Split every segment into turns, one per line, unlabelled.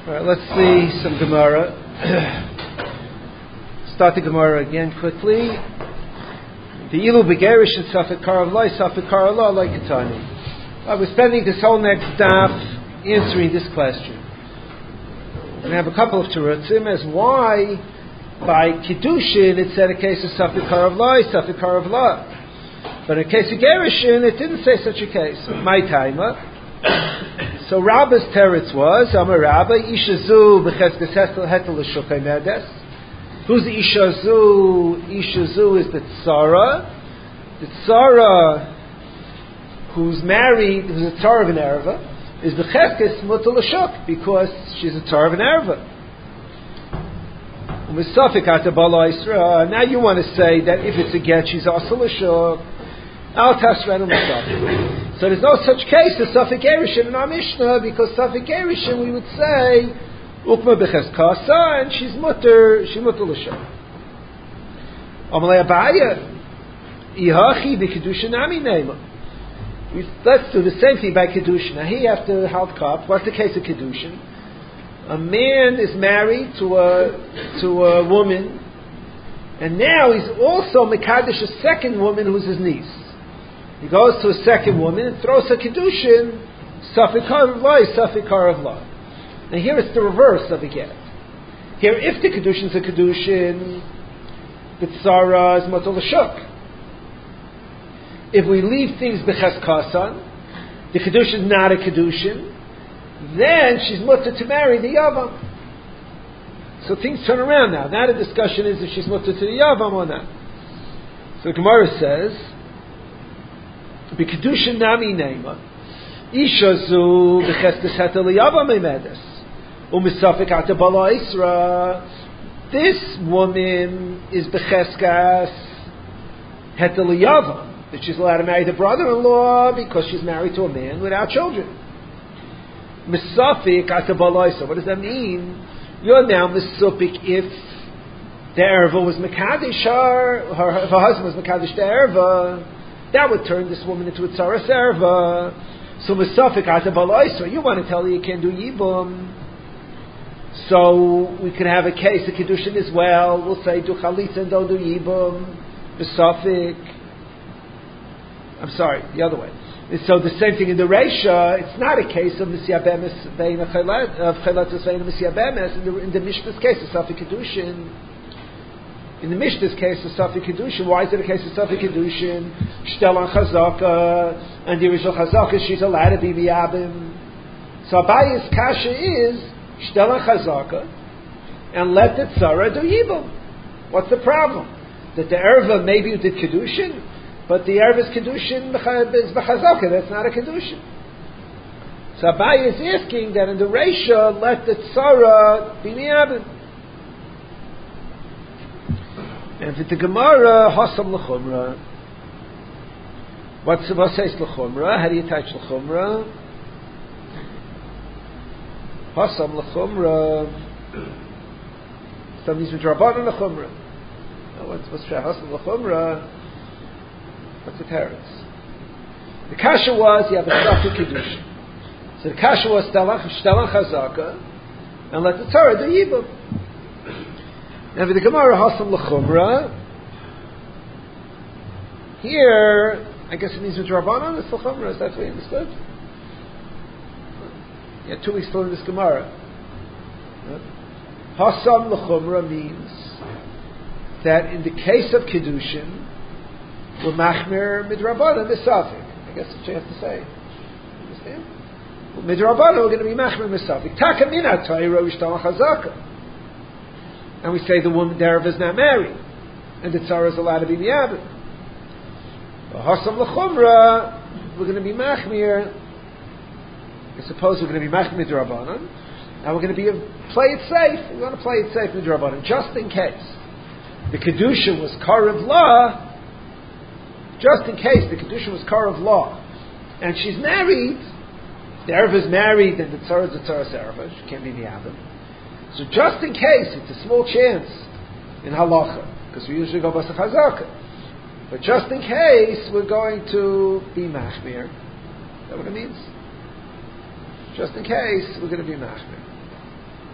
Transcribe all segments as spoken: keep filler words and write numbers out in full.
All right, let's see some Gemara. Start the Gemara again quickly. The ilu begerish and safek karav loy, safek karav lo like Ketani. We're spending this whole next daf answering this question. And I have a couple of terutzim as why by Kiddushin it said a case of safek karav loy, safek karav lo. But in a case of Gerishin, it didn't say such a case. My timer. So Rabba's teretz was, Amar Rabba, Isha zu b'cheskes hetel l'shukay medes. Who's the Isha zu? Isha zu is the tzara. The tzara who's married, who's a tzara of an erva, is b'cheskes mutal l'shuk, because she's a tzara of an erva. Now you want to say that if it's a get, she's also l'shuk. So there's no such case as Safek Erishin in our Mishnah, because Safek Erishin we would say Ukma Beches Kasa, and she's mutter, she mutter l'sham. Amalei Abaya Ihachi b'Kedushin Nami Neima. Let's do the same thing by Kedushin. Now here after Halt Kap, what's the case of Kedushin? A man is married to a to a woman, and now he's also Mekadesh a second woman who's his niece. He goes to a second woman and throws a Kedushin, Safek Karav Lo, Safek Karav Lo. Now here it's the reverse of a get. Here, if the Kedushin's a Kedushin, the Tzara is Matul Shuk. If we leave things Beches Kasan, the Kedushin is not a Kedushin, then she's mutter to marry the Yavam. So things turn around now. Now the discussion is if she's mutter to the Yavam or not. So the Gemara says, B'kedushin nami neima, Isha zu b'cheskes hetel liyavam emedes, u'misafek ata bala isra. This woman is b'cheskas hetel liyavam, that she's allowed to marry the brother-in-law because she's married to a man without children. Misafek ata bala isra. What does that mean? You're now misafek if the erva was mekadesh her, her, if her husband was mekadesh the erva. That would turn this woman into a tzaras erva. So misafek ata balaisa. You want to tell her you can't do yibum. So we could have a case of kedushin as well. We'll say do chalitza and don't do yibum. Misafek. I'm sorry, the other way. And so the same thing in the Reisha. It's not a case of misyabemes bein of chalatus bein of misyabemes. In the in the Mishnah's case, it's safek kedushin. In the Mishnah's case of Safek Kedushin, why is it a case of Safek Kedushin? Shtel on Chazaka, and the original Chazaka, she's allowed to be Miyabim. So Abaye's Kasha is Shtel on Chazaka, and let the Tzara do Yibum. What's the problem? That the Erva maybe did Kedushin, but the Erva's Kedushin is B'Chazaka, that's not a Kedushin. So Abaye is asking that in the Reisha, let the Tzara be Miyabim. And for the Gemara, Hasam l'chumra. What's what says l'chumra? How do you attach l'chumra? Hasam l'chumra. Some means midrabanan l'chumra. What's what's Hasam l'chumra? What's the parents? The kasha was you have a safek kedushin. So the kasha was shtalan chazaka, and let the Torah do yibum. And for the Gemara Hasam l'chumra, here, I guess it means with Rabbanon, it's l'chumra, is that what you understood? Yeah, two weeks still in this Gemara. Hasam l'chumra means that in the case of Kedushin, we're machmir midrabanan misafik. I guess that's what you have to say. Understand? Well, midrabanan, we're going to be machmir misafik. Taka mina ta'ira u'shtal chazaka. And we say the woman there is not married, and the tzara is allowed to be miyabim. Hasam l'chumra, we're going to be machmir. I suppose we're going to be machmir d'Rabbanan, and we're going to be play it safe. We're going to play it safe with d'Rabbanan, just in case the kedusha was karav law. Just in case the kedusha was karav law, and she's married, the erva is married, and the tzara is the tzara erva. She can't be miyabim. So just in case, it's a small chance in halacha, because we usually go b'sa chazaka. But just in case, we're going to be machmir. Is that what it means? Just in case, we're going to be machmir.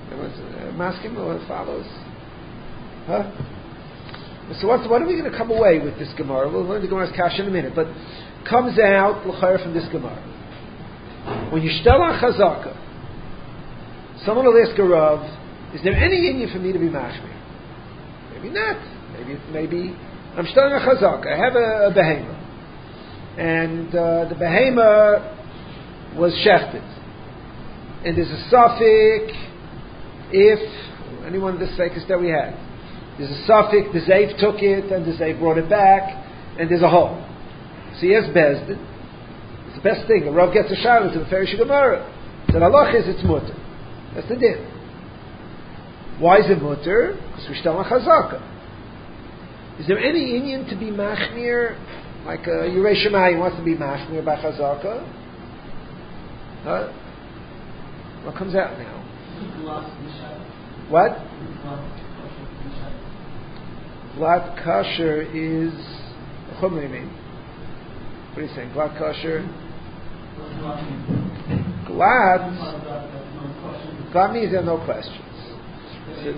I'm asking what follows. Huh? So what, what are we going to come away with this Gemara? We'll learn the Gemara's Kasha in a minute, but comes out l'chayr from this Gemara. When you shtel on chazaka, someone will ask a Rav, is there any inyan for me to be mashmir? Maybe not. Maybe maybe I'm shtel on chazaka. I have a, a behema, and uh, the behema was shechted, and there's a suffix if any one of the sekes that we had. There's a suffix, the Zayv took it, and the Zayv brought it back, and there's a hole. So yes, Bezdin. It's the best thing. A Rav gets a shaila to the Ferish Gemara. So the halach is it's mutter. That's the din. Why is it mutter? Because we shtel on chazaka. Is there any inyan to be machmir, like a Yerei Shemayim wants to be machmir by chazaka? Huh? What comes out now? What? Glat kosher is chumra, you mean? What are you saying? Glat kosher? Glat Glat means there are no questions. So,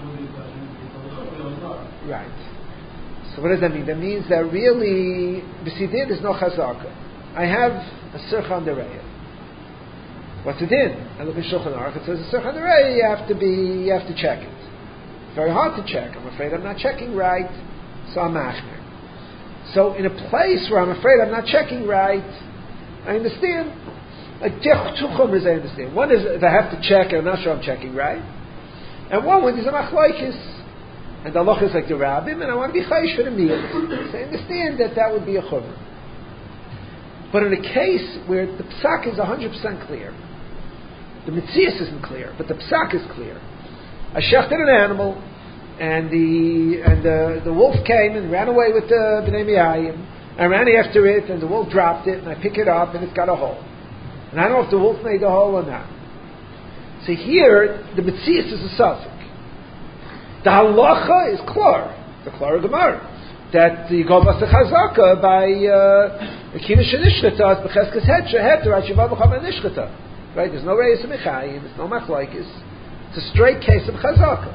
right. So what does that mean? That means that really b'sidin is no chazaka. I have a sirchan dereya. What's it in? I look at Shulchan Aruch. It says a sirchan dereya. You have to be. You have to check it. Very hard to check. I'm afraid I'm not checking right, so I'm machmir. So in a place where I'm afraid I'm not checking right, I understand. Like two chumras, I understand. One is if I have to check and I'm not sure I'm checking right, and one when there's a machlokes, and the halach is like the rabbim, and I want to be chayish for the meal. So I understand that that would be a chumra. But in a case where the psak is one hundred percent clear, the mitzias isn't clear, but the psak is clear. I shechted an animal, and the and the, the wolf came and ran away with the bnei miyayim. I ran after it, and the wolf dropped it, and I pick it up, and it's got a hole. And I don't know if the wolf made the hole or not. So here, the mitzias is a suffix. The halacha is klar, the klar gemara, that you go b'as chazaka by kina shenishchata as b'cheskes heter heter ashiva b'chama nishchata. Right? There's no reis mechayim, there's no machlokes. It's a straight case of chazaka.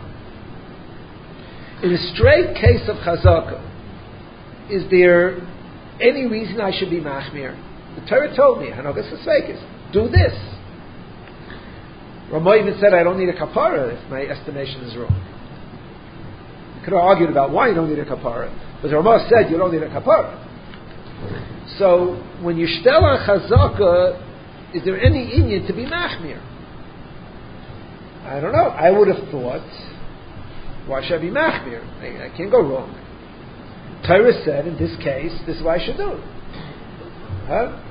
In a straight case of chazaka, is there any reason I should be machmir? The Torah told me, Hanogas Hasveikis, do this. Ramah even said, I don't need a kapara if my estimation is wrong. You could have argued about why you don't need a kapara, but Ramah said you don't need a kapara. So, when you shtel on chazaka, is there any inyan to be machmir? I don't know. I would have thought, why should I be machmir? I, I can't go wrong. Torah said, in this case, this is what I should do. Huh?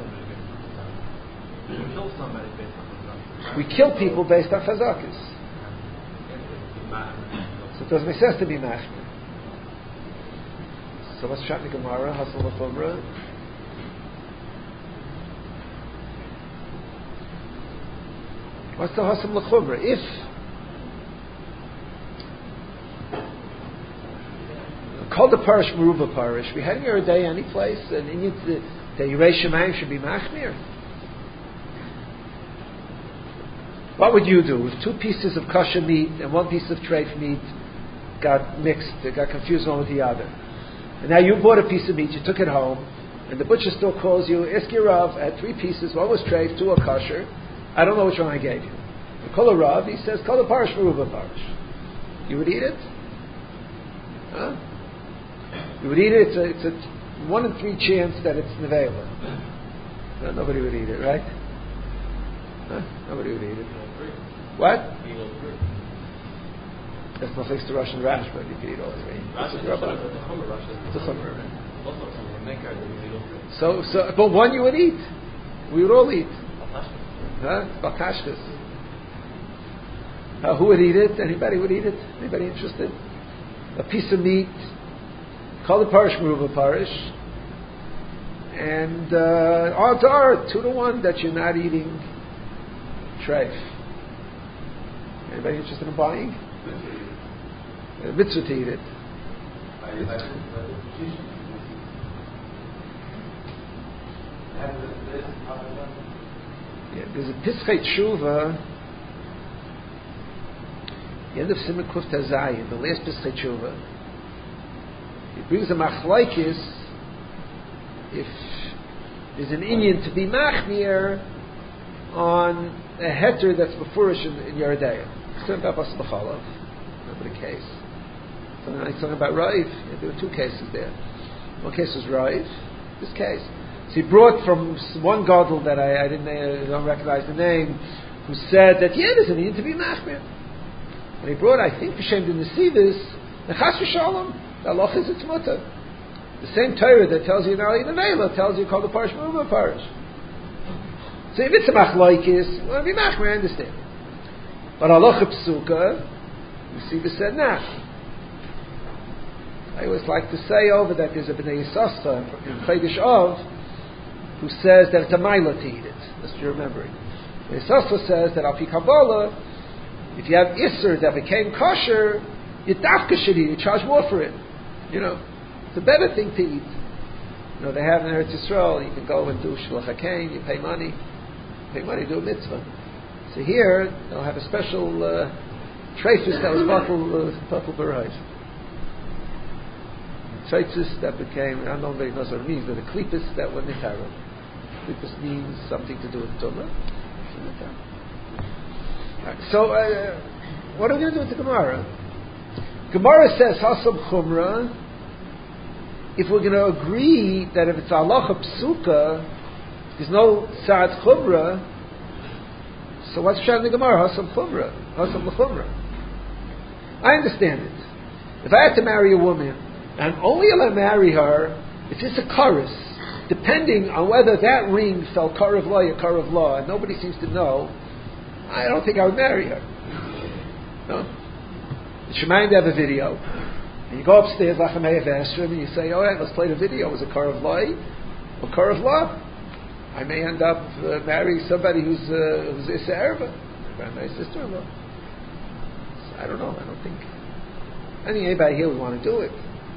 We kill people based on chazakas. So it doesn't make sense to be machmir. So what's Shat Gemara? Hasal L'chumra? What's the Hasam L'chumra? If called the parish Meruva parish, we had in your day any place, and in the the Yerei Shemayim should be machmir. What would you do if two pieces of kosher meat and one piece of treif meat got mixed, they got confused one with the other? And now you bought a piece of meat, you took it home, and the butcher still calls you, ask your Rav, I had three pieces, one was treif, two were kosher. I don't know which one I gave you. You call a Rav, he says, call the parish Meruva parish. You would eat it? Huh? You would eat it, it's a, it's a one in three chance that it's nevela. No, nobody would eat it, right? Huh? Nobody would eat it. What? That's not fixed to Russian Rash, but you could eat all three. It's a chumra. So, so, but one you would eat. We would all eat. Huh? Balkashkas. Uh, who would eat it? Anybody would eat it? Anybody interested? A piece of meat. Call the parish Meruva parish. And uh, odds are two to one that you're not eating treif. Anybody interested in buying? A mitzvah to eat it. Yeah, there's a Pischei Tshuva the end of Siman Kuf Tazayin, the last Pesach Tshuva, it brings a machlokes if there's an inyan to be machmir on a heter that's beforish in, in Yeridea. It's talking about Bas B'chalav. Remember the case. So now he's talking about Raif. Yeah, there were two cases there. One case was Raif. This case. So he brought from one gadol that I, I didn't I don't recognize the name, who said that yeah, there's a need to be machmir. And he brought, I think, B'Shem the Nesivis, the Chas V'Shalom, the Allah is its mutter. The same Torah that tells you now in the Neila tells you call the parish Merubah parish. So if it's a machlokes, well, be machmir, I understand. But halacha psuka, Nesivis said nah. I always like to say over that there's a Bnei Yissaschar in Chodesh Av who says that it's a maila to eat it. That's what you're remembering. Bnei Yissaschar says that al pi Kabbalah, if you have Isser that became kosher, you dafka should eat, you charge more for it. You know, it's a better thing to eat. You know, they have in Eretz Yisrael, you can go and do Shluch HaKain, you pay money, pay money to do a mitzvah. So here, they'll have a special uh, treifus that was Purple Barais. Treifus that became, I don't know if knows what it means, but the klippas that were nitara. Klippas means something to do with Tumah. So, uh, what are we going to do with the Gemara? Gemara says, Hasam Chumra, if we're going to agree that if it's halacha psuka, there's no Sa'at Chumra, so what's Pshat in the Gemara? Hasam Chumra. Hasam L'Chumra. I understand it. If I had to marry a woman, and only if I marry her, if it's a chorus, depending on whether that ring fell Karav Law or Karav Law, and nobody seems to know, I don't think I would marry her. No? The Shemayim have a video, and you go upstairs, Lachem Heyev Esrim, and you say, all right, let's play the video. Was it Karav Law or Karav Law? I may end up uh, marrying somebody who's uh, who's Issa Erva, my sister-in-law. So I don't know. I don't think. I think anybody here would want to do it.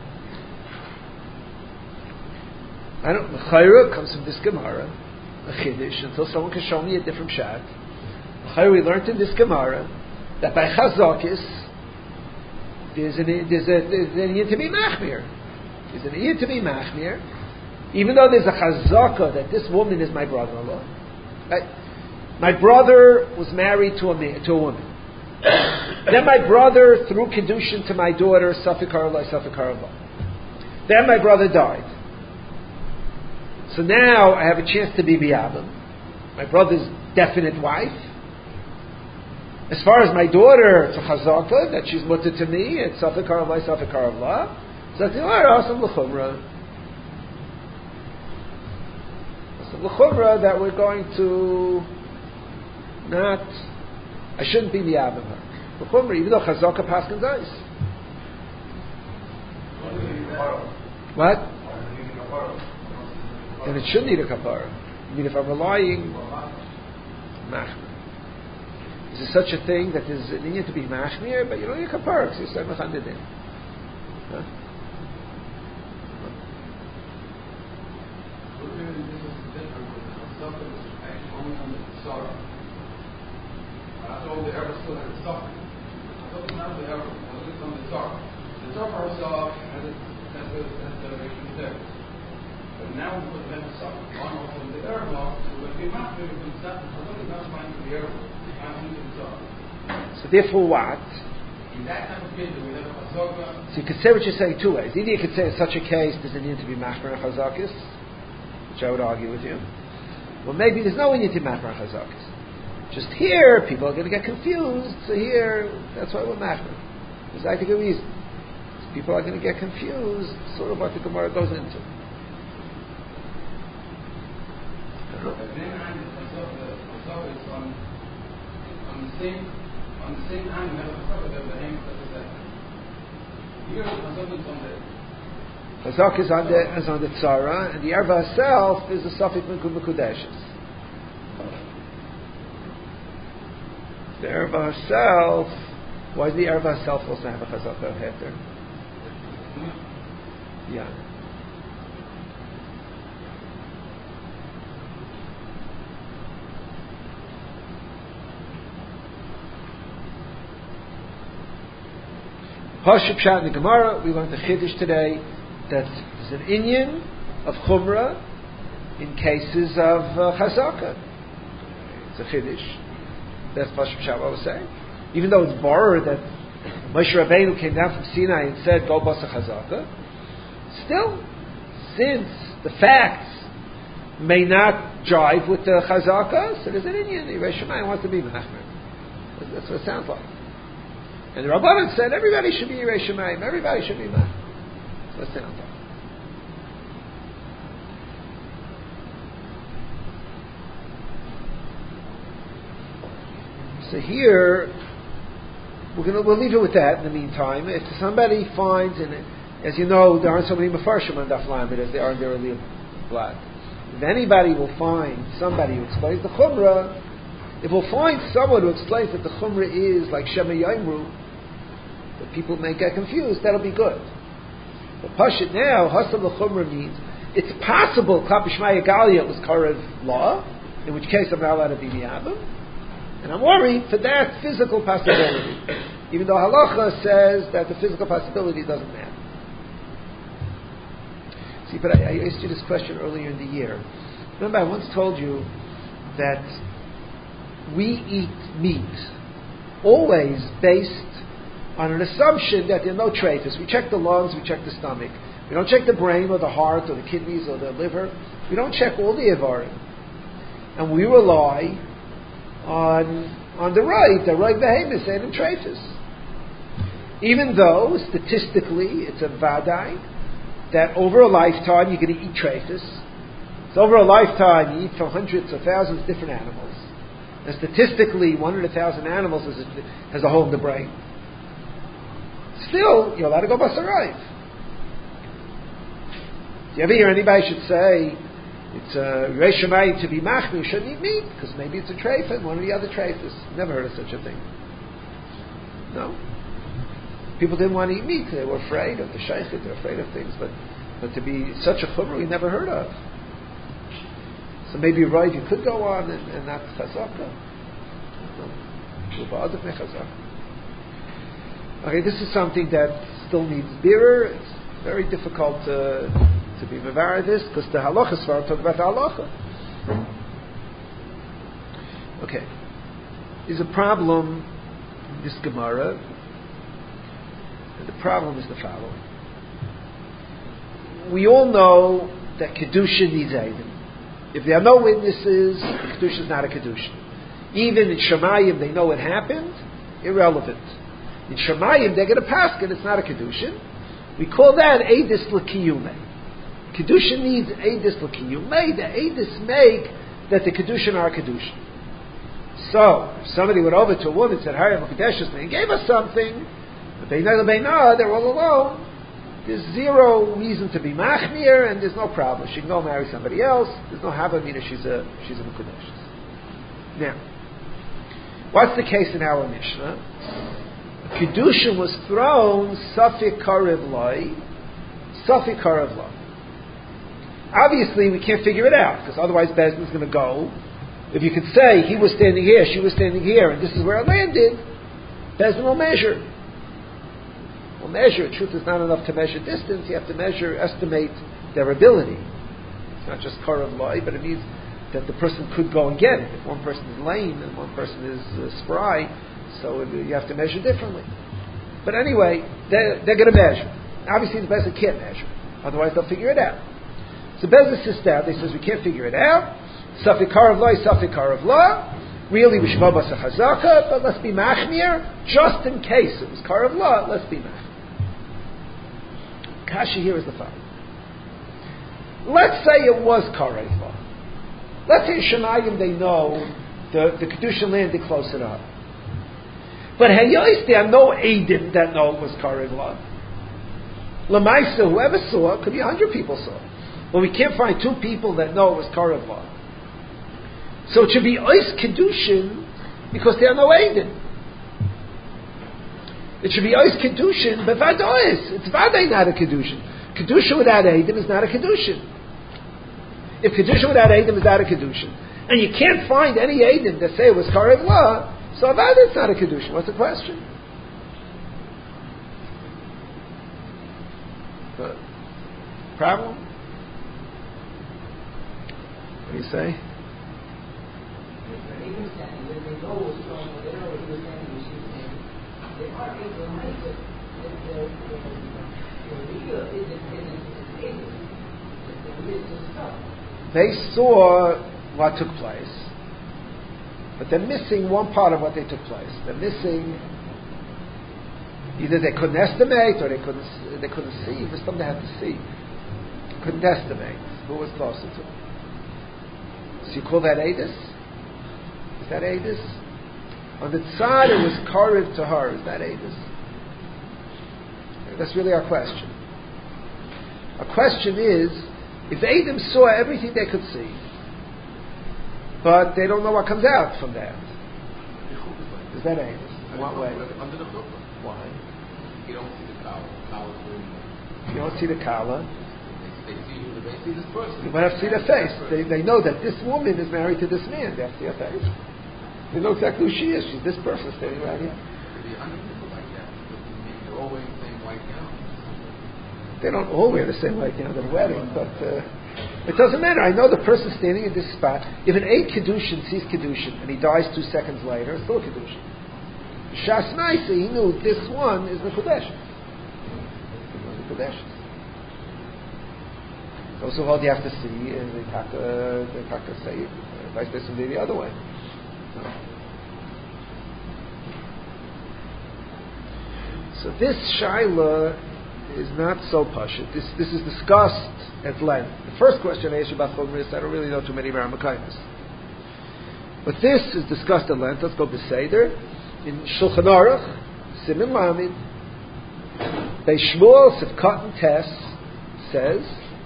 I don't. The Chayra comes from this Gemara, a Chiddush, until someone can show me a different Pshat. We learned in this Gemara that by Chazakis there's an there's a there's an need to be machmir. There's an need to be machmir, even though there's a chazaka that this woman is my brother-in-law. Right? My brother was married to a man, to a woman. Then my brother threw kedushin to my daughter, Safik Harallah, Safik Harallah. Then my brother died. So now I have a chance to be biyabim, my brother's definite wife. As far as my daughter, it's a chazaka that she's mutter to me. It's Safik Harallah, Safik Harallah. So I think, all right, Asam L'Chumra. Asam L'Chumra that we're going to not. I shouldn't be biyabim her. L'Chumra, even though chazaka paskin dies. What? And it should need a kapara. I mean, if I'm relying, machmir. Is there such a thing that there's a need to be machmir, but you don't need a kapara because you're saying mechandid in? Huh?
Now we put them on also in the Arab law, so when we map we can start to look at find the Arab.
So therefore what?
In that type of case we have a chazaka.
So you could say what you're saying two ways. Either you could say in such a case does it need to be machmir chazakis, which I would argue with you. Well, maybe there's no need to be machmir chazakis. Just here people are going to get confused. So here that's why we're machmir. There's I think a reason. People are going to get confused. Sort of what the Gemara goes into.
But then and the chazaka is on on the same on the same hand we have a chazaka that the name of the here the chazaka is on the
chazaka is on the is on the tzara, and the erva herself is a safik min mekudeshes. The erva herself, why does the erva herself also have a chazaka heter? Yeah. Pashut Pshat in the Gemara, we learned the Chiddush today that there's an inyan of Chumrah in cases of uh, Chazaka. It's a Chiddush. That's Pashut Pshat what I was saying. Even though it's borrowed that Moshe Rabbeinu came down from Sinai and said, go Basa Chazaka, still, since the facts may not jive with the Chazaka, so there's an inyan. The Yirei Shamayim wants to be Machmer. That's what it sounds like. And the Rabbanan said everybody should be Yirei Shamayim, everybody should be Machmer. That's what it sounds like. So here, we're gonna we'll leave it with that in the meantime. If somebody finds, and as you know, there aren't so many Mefarshim on Daf Lamed as there are in the earlier blad. If anybody will find somebody who explains the Chumrah, if we'll find someone who explains that the Chumrah is like Shema Yomru, that people may get confused, that'll be good. But Pashut now, Hasam l'Chumrah means it's possible Klap Shema Galia was Karev law, in which case I'm not allowed to be Miyabim. And I'm worried for that physical possibility, even though Halacha says that the physical possibility doesn't matter. See, but I, I asked you this question earlier in the year. Remember, I once told you that we eat meat always based on an assumption that there are no treifas. We check the lungs, we check the stomach. We don't check the brain or the heart or the kidneys or the liver. We don't check all the ivarim. And we rely on on the right, the right behemoth and treifas. Even though, statistically, it's a vadai, that over a lifetime you're going to eat treifas. So over a lifetime you eat from hundreds of thousands of different animals. And statistically, one hundred thousand animals has a, has a hole in the brain. Still, you're allowed to go basarayv. Do you ever hear anybody should say, it's a Yirei Shamayim to be machmir, you shouldn't eat meat, because maybe it's a treifa and one of the other treifas. Never heard of such a thing. No. People didn't want to eat meat, they were afraid of the shaykhit, they were afraid of things, but, but to be such a chumrah we never heard of. So maybe you're right, you could go on and, and not chazaka. Okay, this is something that still needs birer. It's very difficult to, to be mevar this, because the halacha svar talk about the halacha. Okay. There's a problem in this Gemara. And the problem is the following. We all know that Kedusha needs Eidim. If there are no witnesses, the Kedusha is not a Kedusha. Even in Shemayim, they know it happened, irrelevant. In Shemayim, they're going to pass it, it's not a Kedusha. We call that Eidis L'Kiyumei. Kedusha needs Eidis L'Kiyumei. The Eidis make that the Kedusha are Kedusha. So, if somebody went over to a woman and said, Harei Mokadeshus, and he gave us something, but they know they know, they're all alone. There's zero reason to be machmir, and there's no problem. She can go marry somebody else. There's no havamina. She's a she's a mekudeshes. Now, what's the case in our Mishnah? Kedusha was thrown safik karev loy, safik karev loy. Obviously, we can't figure it out because otherwise Bezdin's going to go. If you could say he was standing here, she was standing here, and this is where it landed, Bezdin will measure. Will measure. Truth is not enough to measure distance. You have to measure, estimate their ability. It's not just karev loy, but it means that the person could go and get it. If one person is lame and one person is uh, spry, so it, you have to measure differently. But anyway, they're, they're going to measure. Obviously, the Bezdin can't measure. Otherwise, they'll figure it out. So Bezdin sits down. They says, we can't figure it out. Safik karev loy, safik karev loy. Really, we should go basa chazaka, but let's be machmir, just in case it was karev loy, let's be machmir. Kasha here is the following. Let's say it was karev loy. Let's say in Shemayim they know the, the Kedusha landed close enough. But Hayois, there are no Eidim that know it was karev loy. Lamaisa, whoever saw it, could be a hundred people saw it. But we can't find two people that know it was karev loy. So it should be Ois Kedushin because there are no Eidim. It should be Ois Kedushin, but Vadois. It's Vaday not a Kedushin. Kedushin without Eidim is not a Kedushin. If Kedushin without Eidim is not a Kedushin, and you can't find any Eidim that say it was karev loy, so Vaday it's not a Kedushin. What's the question? But problem? What do you say? They saw what took place, but they're missing one part of what they took place. They're missing either they couldn't estimate or they couldn't they couldn't see. It was something they had to see. Couldn't estimate who was closer to them. So you call that Adis? Is that Adis? On the side it was Karev to her. Is that Adis? That's really our question. Our question is, if Adam saw everything they could see, but they don't know what comes out from that, is that Adis? In what way?
Under the chuppah.
Why?
You don't see the collar. Collar's really.
You don't see the collar.
They see who they see this person.
You might have to see their face. They, they know that this woman is married to this man. They have to see her face. They know exactly who she is. She's this person standing right here.
They're like that. They're always the same white gown.
They don't all wear the same white gown at a wedding, but uh, it doesn't matter. I know the person standing in this spot. If an eight Kedushin sees Kedushin and he dies two seconds later, it's still a Kedushin. Shas Maisa, he knew this one is the Kodesh. The Kodesh. Those who hold you have to see, and the Taka, the Taka say, vice versa, the other way. So this Shaila is not so pashut. This this is discussed at length. The first question I asked you about Chumris, I don't really know too many Rambakaimas. But this is discussed at length. Let's go to Seder. In Shulchan Aruch, Siman Lamed, Bei Shmuel Sivkat and Tess says,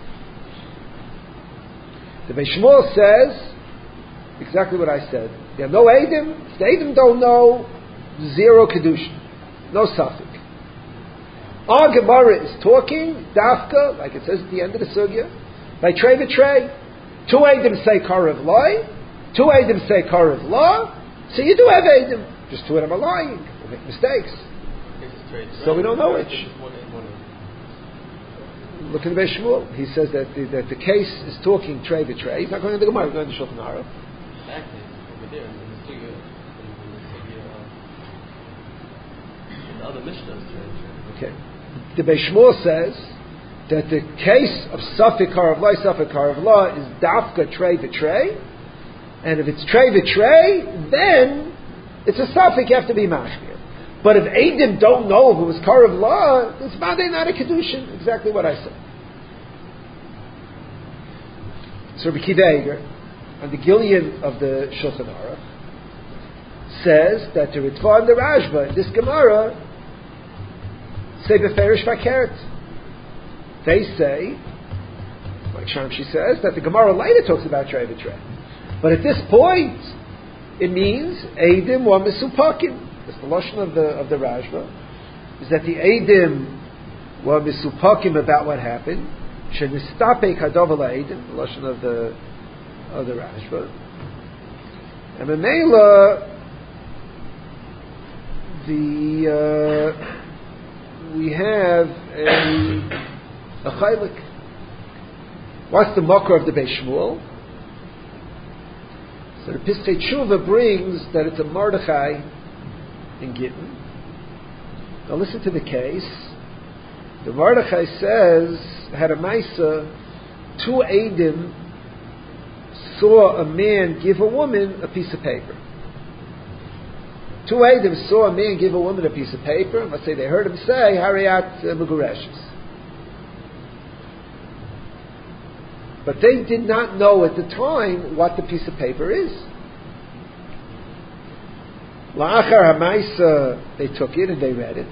the Bei Shmuel says exactly what I said. There are no Eidim. If the Eidim don't know, zero Kedushin. No Safik. Our Gemara is talking, Dafka, like it says at the end of the Sugya, by Trey V'Trey. Two Eidim say Karev Loi, two Eidim say Karev Law, so you do have Eidim. Just two of them are lying. They make mistakes. So we don't know which. Look at the Beis Shmuel. He says that the, that the case is talking Trey V'Trey. He's not going to the Gemara, he's going to Shulchan Aruch.
Exactly. Over there, in the Sugya, in the other Mishnah.
Okay. The Beis Shmuel says that the case of Safik Harav Law, Safik Harav Law is Dafka Trey V'Trey, and if it's Trey V'Trey, then it's a Safik, you have to be mashmir. But if Eidim don't know if it was Karev Law, it's Madei not a Kedushin. Exactly what I said. So Rabbi Kiva Eger, on the Gillian of the Shulchan Aruch, says that the Ritva and the Rashba in this Gemara say Beferish Vakeret. They say, like Shamshi says, that the Gemara later talks about Trey V'Trey. But at this point, it means Eidim wa Misupakim. That's the lashon of the of the Rashba. Is that the Eidim wa Misupakim about what happened? Shenistape Kadov ala Eidim. The lashon of the of the Rashba. And Memela, the uh, we have a a chaylik. What's the makor of the Beis Shmuel? So the Piskei Tshuva brings that it's a Mordechai in Gittin. Now listen to the case. The Mordechai says, had a Maisa, two Eidim saw a man give a woman a piece of paper. Two Eidim saw a man give a woman a piece of paper. Let's say they heard him say, Hariyat Megureshes. But they did not know at the time what the piece of paper is. La'achar HaMaisa, they took it and they read it.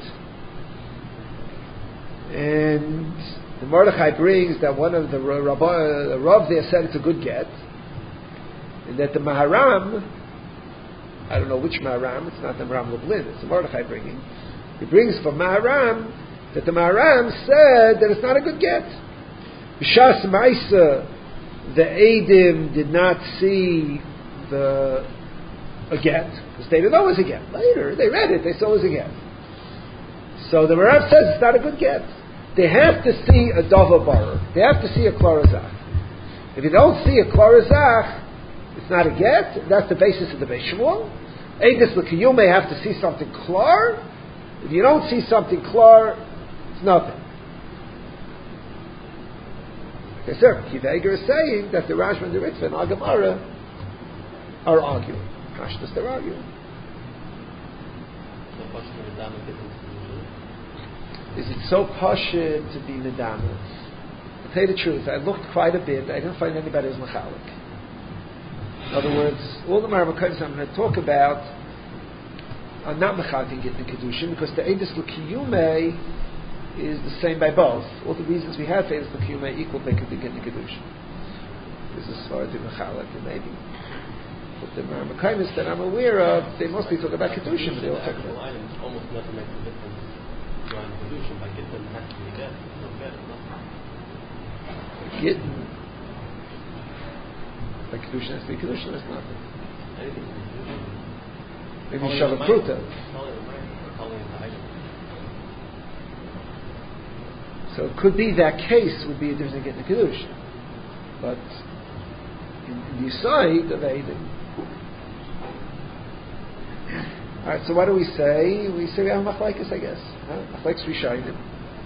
And the Mordechai brings that one of the Rav, Rav there said it's a good get. And that the Maharam, I don't know which Maharam, it's not the Maharam Lublin, it's the Mordechai bringing. He brings from Maharam that the Maharam said that it's not a good get. B'shas Maisa, the Eidim did not see the a get, because they didn't know it was a get. Later, they read it, they saw it was a get. So the Rav says it's not a good get. they have to see a dava barer. They have to see a klarazach. If you don't see a klarazach, it's not a get. That's the basis of the Beis Shmuel. Eidus l'kiyum may have to see something klar. If you don't see something klar, it's nothing. Okay, sir. Kiva Eger is saying that the Rashba and the Ritva and Agamara are arguing. Kashtas, they're arguing. Is it so pashut to be nedama? I'll tell you the truth. I looked quite a bit. I didn't find anybody who's machalik. In other words, all the Maramakonis I'm going to talk about are not machalik in Gittin Kedushin because the Eidus L'Kiyume is the same by both. All the reasons we have for Eidus L'Kiyume equal by Gittin Kedushin. This is far to machalik, maybe. But the Maramakonis that I'm aware of, they mostly talk about Kedushin, but they all talk about
items almost never make a difference. Drawing Kedushin by Gittin has to be get. No get, nothing.
Gittin. Like Kedushin has to be Kedushin, that's nothing. Maybe Shavah Pruta. So it could be that case would be a difference in getting the Kedushin. But in, in the side of Eidim. Alright, so what do we say? We say we have Machlaikas, I guess. Machlaikas Rishayim.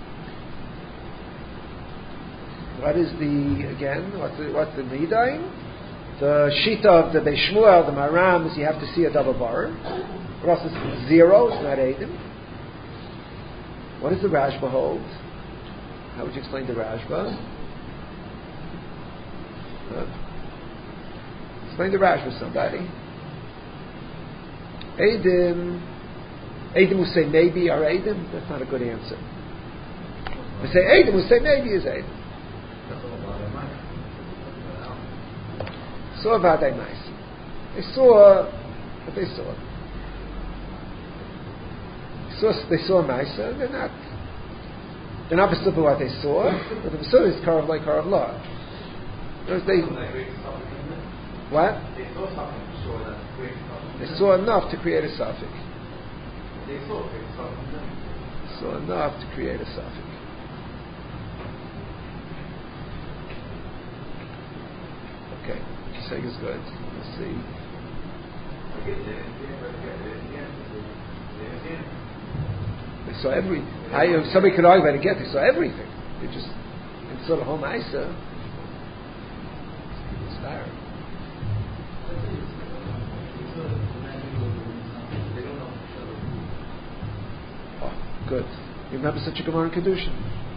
What is the, again, what's the, what's the Midain? The Shita of the Beis Shmuel, the Maram, is you have to see a double bar. Or else it's zero, it's not Eidim. What does the Rashba hold? How would you explain the Rashba? Uh, explain the Rashba, somebody. Eidim. Eidim will say maybe are Eidim. That's not a good answer. We say Eidim, we say maybe is Eidim. Saw Vadai Maisi. They saw what they saw. They saw they saw Maisa. They're not. They're not beside what they saw. But the beside is Karav like Karav Law. They what?
They saw something to show that created something.
They saw enough to create a suffix.
They saw created something.
Saw enough to create a suffix. Okay. Saying is good. Let's see. They saw every. I, somebody could argue about it. Get they saw everything. They just they saw the whole Maisa. It's there. Oh, good. You remember such a Gemara in Kedushin?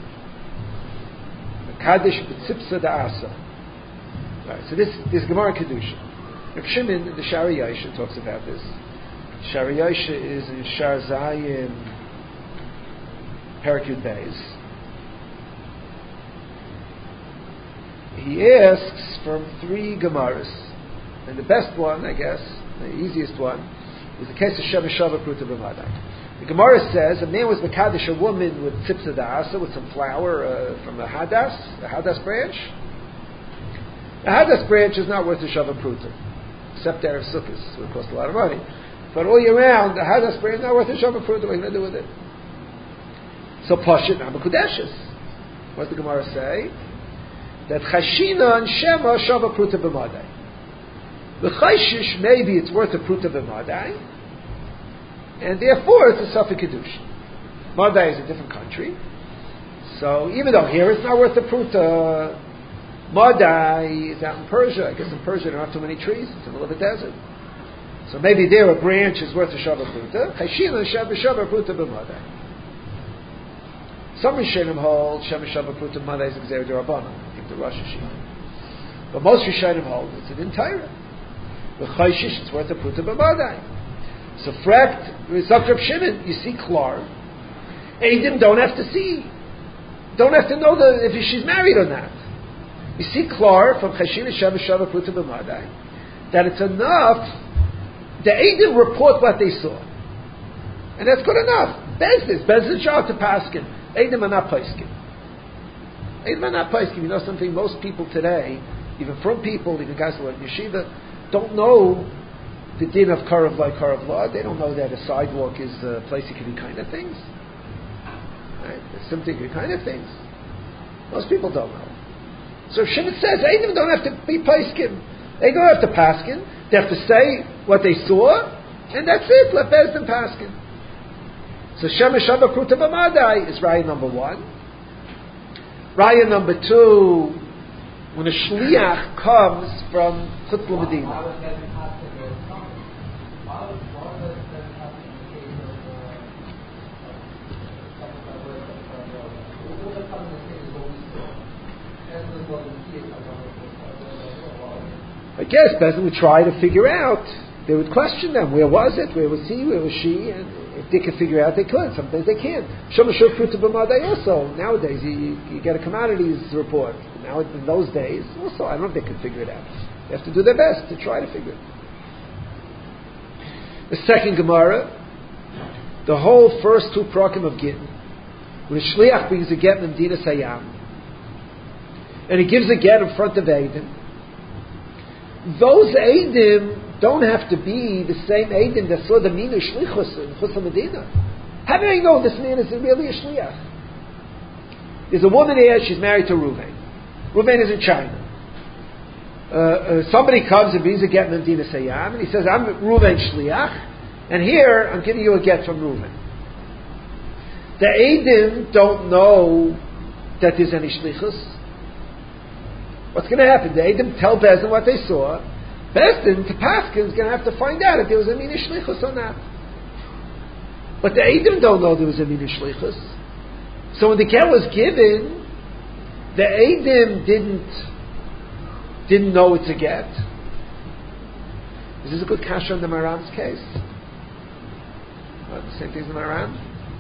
The Kaddish b'tzipsa da'asa. Right, so this this Gemara Kedusha. Rav Shimon, the Shari Yosha, talks about this. Shari Yosha is in Shar Zayin, Parakut Beis. He asks from three Gemaras, and the best one, I guess, the easiest one, is the case of Sheva Shava Pruta B'Madai. The Gemara says a man was Mekadesh a woman with tzipsa da'asa, with some flour uh, from a hadas, a hadas branch. The hadas branch is not worth a Shava Pruta, except there of Sukkot, so it costs a lot of money. But all year round, the hadas branch is not worth a Shava Pruta. What are you going to do with it? So Pashit Namakudeshes. What does the Gemara say? That Chashina and Shema Shava Pruta B'Madai. The Chayshish, maybe it's worth a Pruta B'Madai, and therefore it's a Safek Kedushin. Madai is a different country, so even though here it's not worth a Pruta, Madai is out in Persia. I guess in Persia there aren't too many trees. It's in the middle of a desert. So maybe there a branch is worth a Shava Pruta. Chashina Shava Shava Pruta B'Madai. Some Rishonim hold Shava Shava Pruta B'Madai is Gzeir D'Rabbanan. I think the Rosh Hashanah. But most Rishonim hold it's an entire. The Chayshish it's worth a Pruta B'Madai. So Frekt, with Rav Shimon, you see Klar. Eidim don't have to see, don't have to know the, if she's married or not. You see Klar from Chashina Shava Shava Pruta B'Madai that it's enough. The Eidim report what they saw, and that's good enough. Bezdis, Bezdis Shah to Paskin. Eidim are not Paiskin. Eidim are not Paiskin. You know something? Most people today, even from people, even guys who are in yeshiva, don't know the din of Karav like Karav law. They don't know that a sidewalk is a place you can do kind of things. Right? There's some kind of things. Most people don't know. So Shimon says, Eidim don't have to be paiskin. They don't have to paskin. They have to say what they saw, and that's it. Let Bezdin paskin. So Shemesh Haba Kruta B'madai is raya number one. Raya number two, when a shliach comes from Chutz Medina. I guess Bezdin would try to figure out. They would question them. Where was it? Where was he? Where was she? And if they could figure out, they could. Sometimes they can't. Shomashur Kruta B'madai also. Nowadays, you, you get a commodities report. Now, in those days, also, I don't know if they could figure it out. They have to do their best to try to figure it. The second Gemara, the whole first two prakim of Gittin, when a shliach brings a get in Medina Sayyam, and he gives a get in front of Eidim, those Eidim don't have to be the same Eidim that saw the Minu Shlichus in Chutz Medina. How do I know this man is really a shliach? There's a woman here, she's married to Reuven. Reuven is in China. Uh, uh, somebody comes and brings a get in Medina Sayyam, and he says, I'm Reuven Shliach, and here I'm giving you a get from Reuven. The Eidim don't know that there's any Shlichus. What's going to happen? The Eidim tell Bezdin what they saw. Bezdin, to Paskin, is going to have to find out if there was a Mina Shlichus or not. But the Eidim don't know there was a Mina Shlichus. So when the get was given, the Eidim didn't didn't know it's a get. Is this a good kasha on the Maram's case? What, the same thing as the Maram?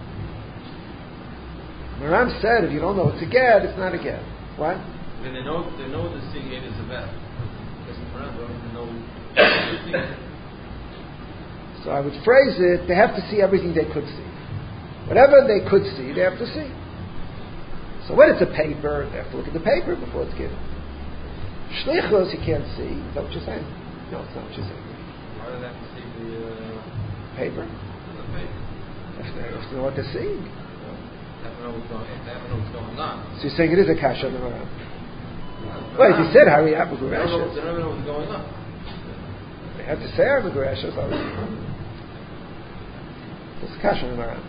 Maram said if you don't know it's a get, it's not a get. What?
Then they know they know the seeing it is a bet. Because Maram don't even know everything.
So I would phrase it, they have to see everything they could see. Whatever they could see, they have to see. So when it's a paper, they have to look at the paper before it's given. Shlichus, you can't see. Is that what you're saying? No, it's not what you're saying.
Why do they have to see the uh,
paper?
The paper.
They have to, they have to know what they're seeing.
They have to know what's going, they have to know what's going on.
So you're saying it is a kasha on the Maram. Well, if you said Hari Apple
They don't know- they don't know what's going on.
they have to say Hari Gureshas. It's a kasha on the Maram.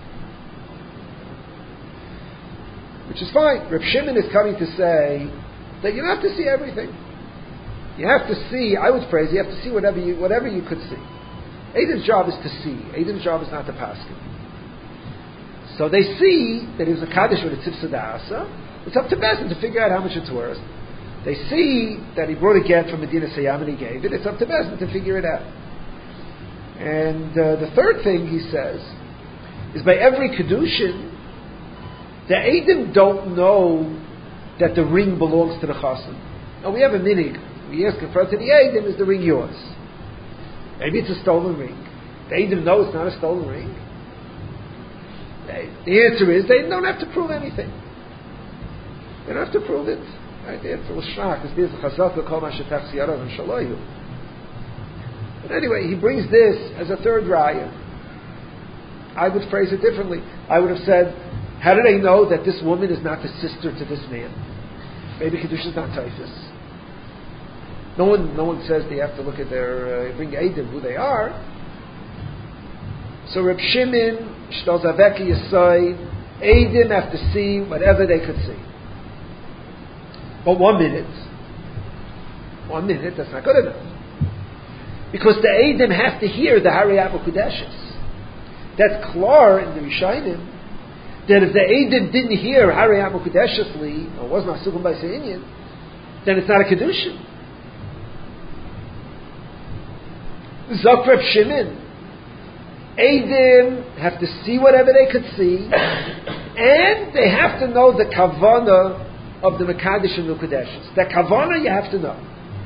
Which is fine. Reb Shimon is coming to say that you don't have to see everything. You have to see, I would phrase, you have to see whatever you whatever you could see. Aiden's job is to see. Aiden's job is not to paskin. So they see that it was a kaddish with a tzivsa da'asa. It's up to Bezdin to figure out how much it's worth. They see that he brought a get from Medina Sayyam and he gave it. It's up to Bezdin to figure it out. And uh, the third thing he says is by every kedushin, the Eidim don't know that the ring belongs to the chassan. Now we have a minig. We ask in front of the Eidim, is the ring yours? Maybe it's a stolen ring. The Eidim know it's not a stolen ring. They, the answer is they don't have to prove anything. They don't have to prove it. Right? The answer was shach. But anyway, he brings this as a third raya. I would phrase it differently. I would have said, how do they know that this woman is not the sister to this man? Maybe Kedusha is not typhus. No one, no one says they have to look at their uh, bring Eidim who they are. So Reb Shimon, Shtal Zaveki Yisai, Eidim have to see whatever they could see. But one minute, one minute, that's not good enough. Because the Eidim have to hear the Hari Apple Kudeshes. That's klar in the Rishayim. That if the Eidim didn't hear Hari Apple Kudeshesli, or was not Sukum by Se'inyan, then it's not a Kedushin. Zok Reb Shimon, Eidim have to see whatever they could see, and they have to know the Kavana of the Mekadesh and the Kodeshes. The Kavana you have to know.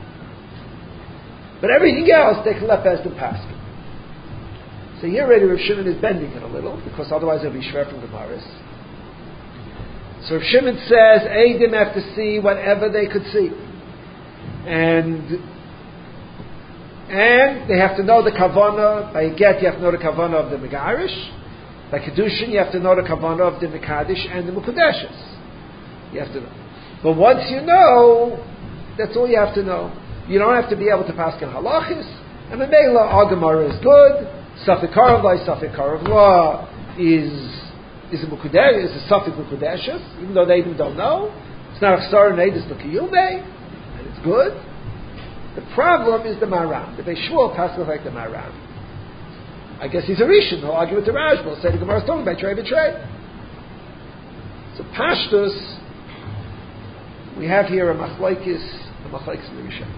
But everything else, they can let Bezdin pass. So here already Rav Shimon is bending it a little, because otherwise it'll be shver from the Maris. So Rav Shimon says, Eidim have to see whatever they could see. And and they have to know the Kavana, by a get you have to know the Kavana of the Megarish, By Kedushin, you have to know the Kavanah of the Mekadesh and the Mukudeshes. You have to know. But once you know, that's all you have to know. You don't have to be able to pass in halachis. And the Mela, our Gemara is good. Safik Karav Lai, Safik Karav Law is is a Mukudesh, is a Safik Mukudeshes, even though they even don't know. It's not a Chsar and Eidus L'Kiyume, and it's good. The problem is the Maram. The Beis Shmuel passes like the Maram. I guess he's a Rishon. He'll argue with the Rashba. He'll say the Gemara is talking about Trey B'Trey. So Pashtus, we have here a Machlaikis, a Machlaikis L'Rishon.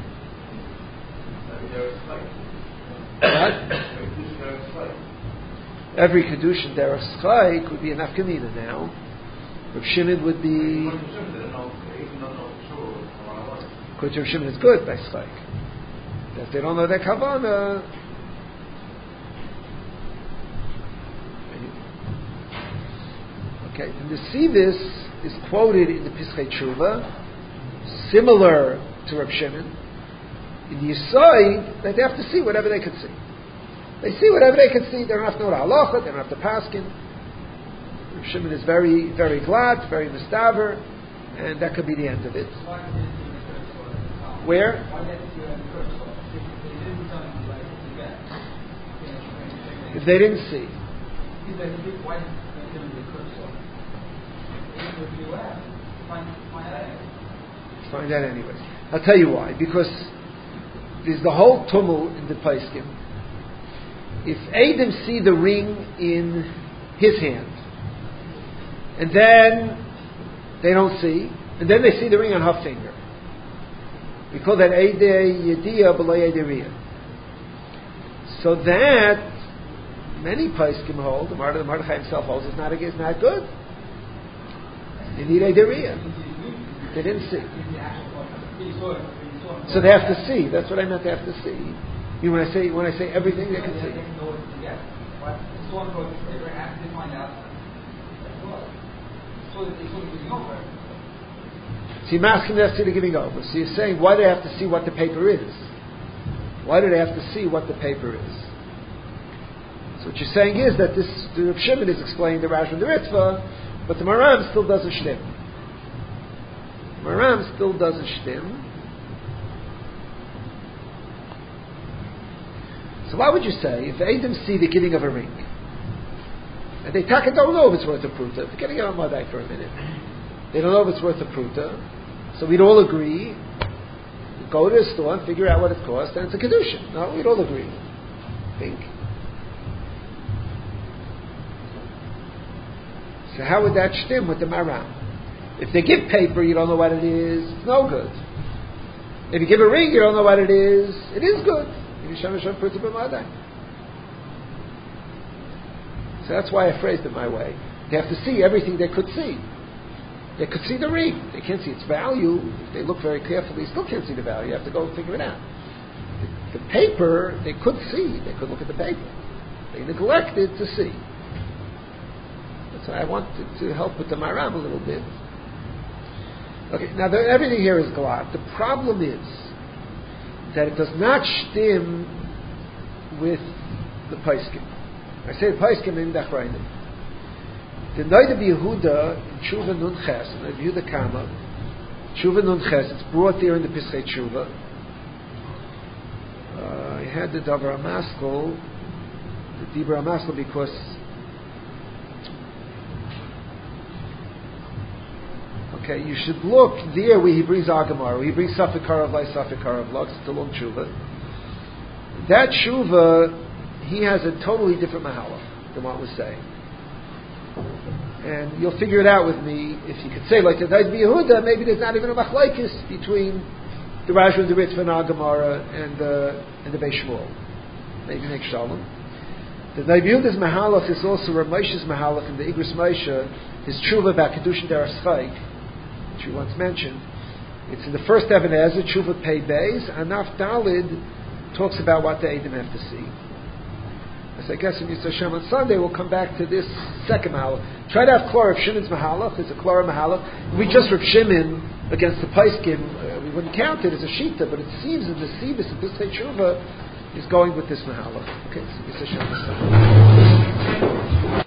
What? Every Kedushin Derech Schai could be an Afkamina now. Rav Shimon would be... Because Rav Shimon is good by Schai. If they don't know their Kavanah... Okay, and the Sivis is quoted in the Pischei Tshuva, similar to Rav Shimon. In the Yisai, that they have to see whatever they can see. They see whatever they can see. They don't have to know the halacha. They don't have to paskin. Rav Shimon is very, very glad, very mistaver, and that could be the end of it. Where? If they didn't see. Find out anyway. I'll tell you why. Because there's the whole tumult in the Paiskim. If Adam see the ring in his hand, and then they don't see, and then they see the ring on her finger, we call that Eidei Yediyah B'lei Eidei Riyah. So that many Paiskim hold, the Mordechai himself holds, is not is not good. They need Eidei Riyah. They didn't see. So they have to see. That's what I meant. They have to see. You know, when I say when I say everything, they can see. So you're asking them to see the giving over. So you're saying, why do they have to see what the paper is? Why do they have to see what the paper is? So what you're saying is that this the Rav Shimon is explaining the Rash and the Ritva, but the Maram still doesn't shtim. Maram still doesn't shtim. So why would you say, if they didn't see the giving of a ring, and they taka don't know if it's worth a pruta, forgetting it on Madai for a minute, they don't know if it's worth a pruta, so we'd all agree, go to a store and figure out what it costs, and it's a kedushin. No, we'd all agree. Think. So how would that stem with the Maram? If they give paper, you don't know what it is, it's no good. If you give a ring, you don't know what it is, it is good. So that's why I phrased it my way. They have to see everything they could see. They could see the ring. They can't see its value. If they look very carefully, they still can't see the value. You have to go and figure it out. The, the paper, they could see. They could look at the paper. They neglected to see. That's why I wanted to help with the Maram a little bit. Okay, now the, everything here is glad. The problem is that it does not stim with the Paiskim. I say Paiskim in Dachrayim. The Noida B'Yehuda in Tshuva Nun Ches, in Noida B'Yehuda Kama, Tshuva Nun Ches, it's brought there in the Pischei Tshuva. Uh, I had the Davar HaMaskal, the Dibra HaMaskal, because okay, you should look there where he brings Agamar, where he brings Safik Karav Lai, Safik Karav Lai, it's still on Tshuva. That Tshuva, he has a totally different Mahalach than what we're saying. And you'll figure it out with me. If you could say, like the Noida B'Yehuda, maybe there's not even a Machlaikis between the Rashba and the Ritva and Agamara and the, and the Beis Shmuel. Maybe make Shalom. The Noida B'Yehuda's Mahalach is also Rav Moshe's Mahalach in the Igros Moshe, his Tshuva about Kedushin Derech Chaik, which we once mentioned. It's in the first Even HaEzer, Tshuva Pei Beis, Anaf Dalid talks about what the Edom have to see. As I guess in Yisrael Shem on Sunday, we'll come back to this second Mahalach. Try to have Klor of Shimon's Mahalach, it's a Klor Mahalach. We just Rav Shimon against the Paiskim, uh, we wouldn't count it as a Shita, but it seems in the Sibis and Pischei Tshuva is going with this Mahalach. Okay, so Yisrael Shem on Sunday.